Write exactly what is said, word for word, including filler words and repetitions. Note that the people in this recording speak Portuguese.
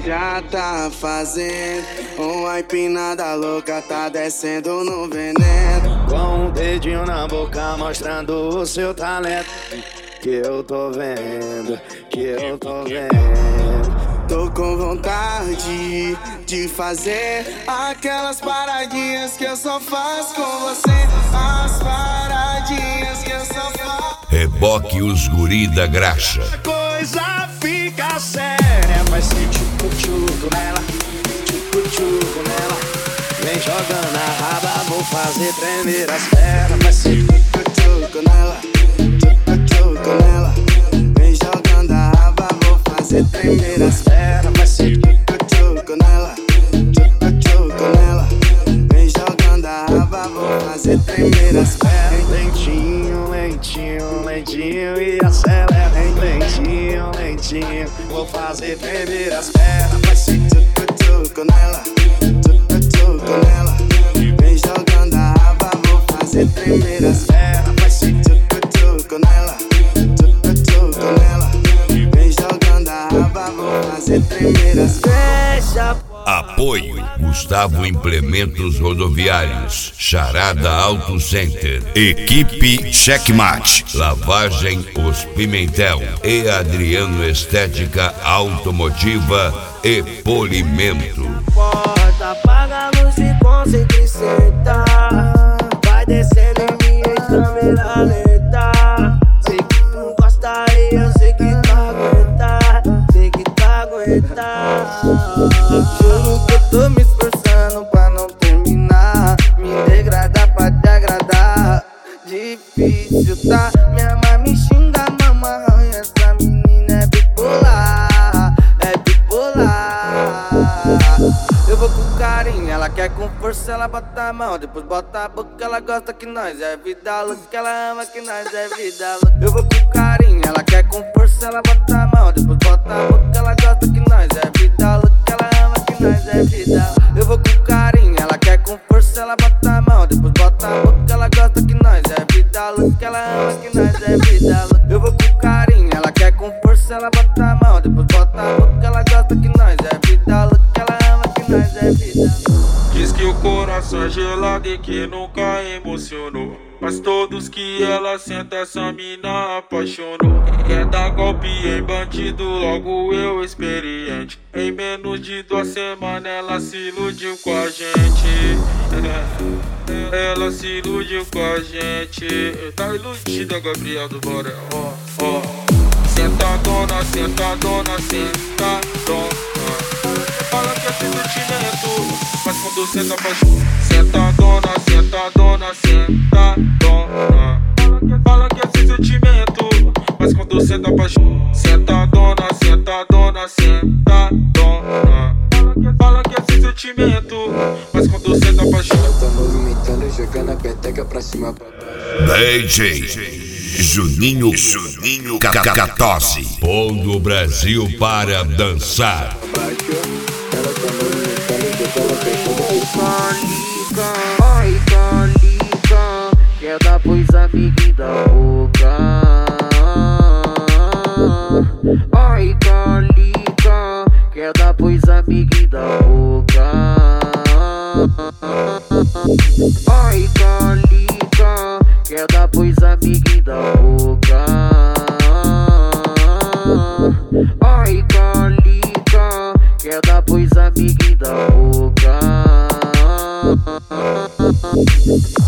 já tá fazendo uma empinada louca, tá descendo no veneno. Com um dedinho na boca mostrando o seu talento, que eu tô vendo, que eu tô vendo. Tô com vontade de fazer aquelas paradinhas que eu só faço com você. As paradinhas que eu só faço. Reboque os guri da graxa. A coisa fica séria, vai ser tchucu-tchucu nela, tchucu-tchucu nela. Vem jogando a raba, vou fazer tremer as pernas. Vai ser tchucu-tchucu nela, tchucu-tchucu nela. Vem jogando a raba, vou fazer tremer as pernas. Vai ser tchucu-tchucu nela, tchucu-tchucu nela. Vem jogando a raba, vou fazer tremer as pernas. Lentinho, lentinho, lentinho e acelera. Lentinho, lentinho, vou fazer tremer as pernas. Vai ser tchucu-tchucu nela, tchucu-tchucu nela. Vem jogando a raba, vou fazer tremer as pernas. Vai ser tchucu-tchucu nela, tchucu-tchucu nela. Vem jogando a raba, vou fazer tremer as pernas. Apoio Gustavo Implementos Rodoviários, Charada Auto Center, Equipe Checkmate, Lavagem Os Pimentel e Adriano Estética Automotiva e Polimento. Porta, apaga a luz e concentra e senta. Vai descendo em mim em câmera lenta. Sei que tu gosta e eu sei que tu aguenta. Sei que tu aguenta. Juro que eu tô me esforçando pra não terminar. Me degradar pra te agradar. Difícil, tá? Minha mãe me xinga, mamãe. Essa menina é bipolar. É bipolar. Eu vou com carinho, ela quer com força, ela bota a mão, depois bota a boca, ela gosta que nós é vida louca, ela ama que nós é vida louca. Eu vou com carinho, ela quer com força, ela bota a mão, depois bota a boca, ela gosta que nós é vida louca, ela ama que nós é vida louca. Eu vou com carinho, ela quer com força, ela bota a mão, depois bota a boca, ela gosta que nós é vida louca, ela ama que nós é vida louca. Eu vou com carinho, ela quer com força, ela bota a mão, depois bota a boca, ela gosta que nós é vida louca, ela ama que nós é vida. Diz que o coração é gelado e que nunca emocionou, mas todos que ela senta essa mina apaixonou. Quer dar golpe em bandido, logo eu experiente. Em menos de duas semanas ela se iludiu com a gente. Ela se iludiu com a gente. Tá iludida, Gabriel do Borel. Ó, ó. Sentadona, sentadona, sentadona. Fala que é sentimento, mas quando senta apaixona. Sentadona, sentadona, sentadona. Fala que é sentimento, mas quando senta apaixona. Sentadona, sentadona, sentadona. Fala que é sentimento, mas quando senta apaixona. Tá movimentando, jogando a peteca pra cima pra baixo. D J Juninho, Juninho Cacatose, pondo o Brasil para dançar. Ela tá movimentando, jogando a peteca. Ai, calica, quer dar pois amiga da boca. Ai, calica, quer dar pois amiga da boca. Ai, calica, quer dar pois amiga da boca. Ai, calica, quer dar pois amiga da boca.